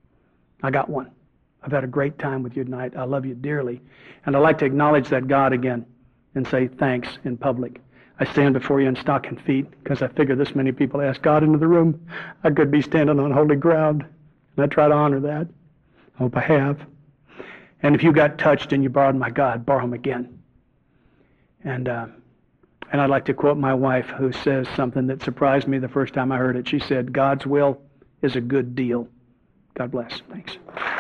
S1: I got one. I've had a great time with you tonight. I love you dearly. And I'd like to acknowledge that God again and say thanks in public. I stand before you in stocking feet because I figure this many people ask God into the room. I could be standing on holy ground, and I try to honor that. I hope I have. And if you got touched and you borrowed my God, borrow him again. And uh, and I'd like to quote my wife, who says something that surprised me the first time I heard it. She said, God's will is a good deal. God bless. Thanks.